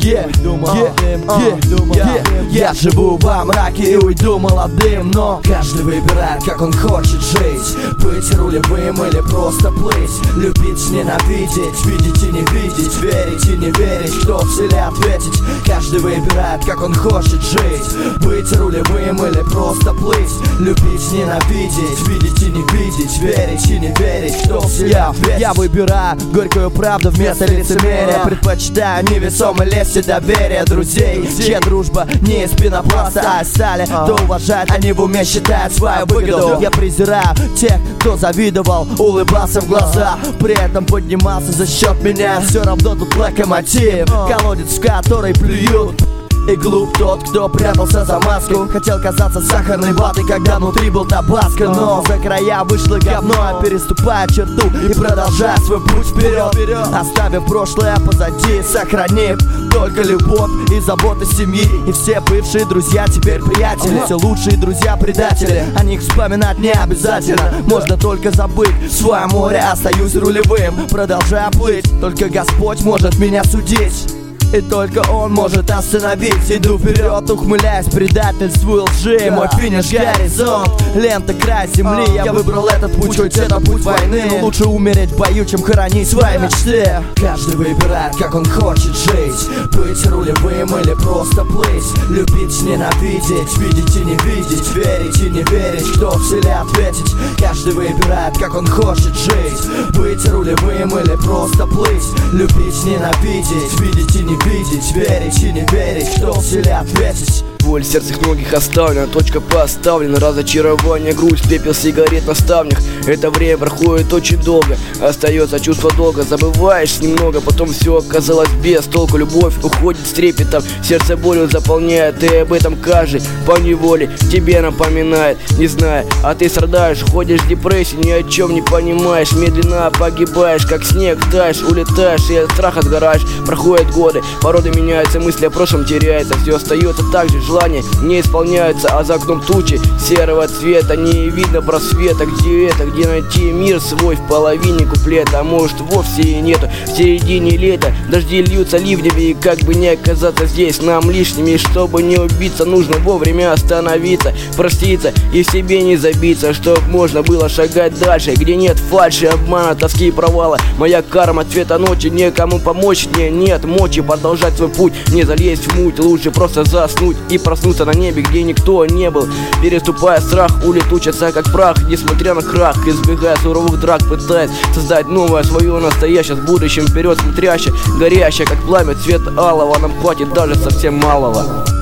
Я живу во мраке и уйду молодым, но каждый выбирает, как он хочет жить. Быть рулевым или просто плыть, любить, ненавидеть, видеть и не видеть, верить и не верить, кто в силе ответить. Каждый выбирает, как он хочет жить. Быть рулевым или просто плыть, любить, ненавидеть, видеть и не видеть, верить и не верить, кто в силе ответить. Я выбираю горькую правду вместо лицемерия. Предпочитаю невесомой лести доверия друзей, чья дружба не из пенопласта, а из стали. Кто уважает, они в уме считают свою выгоду. Я презираю тех, кто завидовал, улыбался в глаза, при этом поднимался за счет меня. Все равно тут локомотив, колодец, в который плюют. И глуп тот, кто прятался за маску. Хотел казаться сахарной ватой, когда внутри был табаско. Но за края вышло говно, переступая черту и продолжая свой путь вперед, оставив прошлое позади, сохранив только любовь и заботы семьи. И все бывшие друзья теперь приятели, все лучшие друзья предатели. О них вспоминать не обязательно, можно только забыть свое море. Остаюсь рулевым, продолжая плыть. Только Господь может меня судить, и только Он может остановить. Иду вперед, ухмыляясь предательству лжи. Мой финиш — горизонт, лента — край земли. Я выбрал этот путь, хоть это путь войны, но лучше умереть в бою, чем хоронить свои мечты. Каждый выбирает, как он хочет жить. Быть рулевым или просто плыть, любить, ненавидеть, видеть и не видеть, верить и не верить, кто в силе ответить. Каждый выбирает, как он хочет жить. Быть рулевым или просто плыть, любить, ненавидеть, видеть и не видеть, верить и не верить, кто в силе ответить. Боль в сердцах многих оставлена, точка поставлена, разочарование, грусть, пепел сигарет на ставнях. Это время проходит очень долго, остается чувство долга. Забываешь немного, потом все оказалось без толку. Любовь уходит с трепетом, сердце болью заполняет. И об этом каждый поневоле тебе напоминает. Не знаю, а ты страдаешь, ходишь в депрессии, ни о чем не понимаешь. Медленно погибаешь, как снег таешь, улетаешь и от страха сгораешь. Проходят годы, породы меняются, мысли о прошлом теряются. Все остается так же, желания не исполняются, а за окном тучи серого цвета. Не видно просвета, где это, где найти мир свой в половине куплета. А может вовсе и нету, в середине лета дожди льются ливнями, и как бы не оказаться здесь нам лишними. Чтобы не убиться, нужно вовремя остановиться, проститься и в себе не забиться, чтоб можно было шагать дальше, где нет фальши, обмана, тоски и провала. Моя карма цвета ночи, некому помочь мне, нет мочи продолжать свой путь, не залезть в муть, лучше просто заснуть и проснуться на небе, где никто не был. Переступая страх, улетучиться как прах, несмотря на крах, избегая суровых драк, пытаясь создать новое свое настоящее, с будущим вперед смотрящее, горящее как пламя, цвет алого. Нам хватит даже совсем малого.